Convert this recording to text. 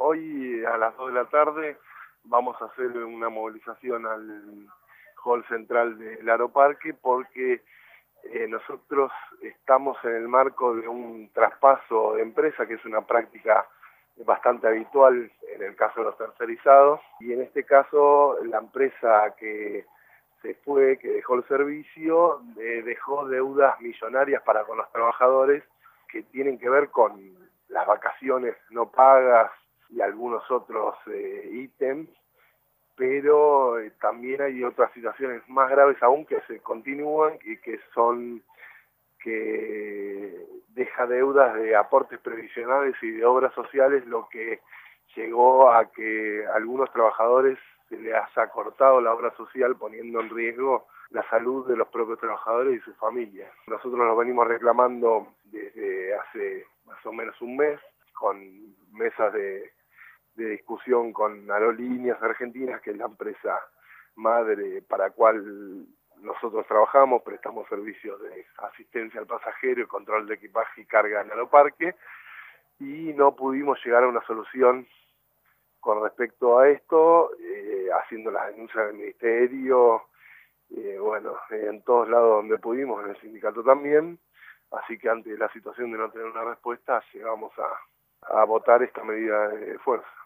hoy a las 2 de la tarde vamos a hacer una movilización al hall central del Aeroparque porque nosotros estamos en el marco de un traspaso de empresa, que es una práctica bastante habitual en el caso de los tercerizados, y en este caso la empresa que se fue, que dejó el servicio, dejó deudas millonarias para con los trabajadores que tienen que ver con las vacaciones no pagas y algunos otros ítems, pero también hay otras situaciones más graves aún que se continúan y que son que deja deudas de aportes previsionales y de obras sociales, lo que llegó a que a algunos trabajadores se les haya cortado la obra social, poniendo en riesgo la salud de los propios trabajadores y sus familias. Nosotros lo venimos reclamando desde hace más o menos un mes, con mesas de discusión con Aerolíneas Argentinas, que es la empresa madre para cual nosotros trabajamos, prestamos servicios de asistencia al pasajero y control de equipaje y carga en Aeroparque, y no pudimos llegar a una solución con respecto a esto, haciendo las denuncias del ministerio, en todos lados donde pudimos, en el sindicato también, así que ante la situación de no tener una respuesta, llegamos a votar esta medida de fuerza.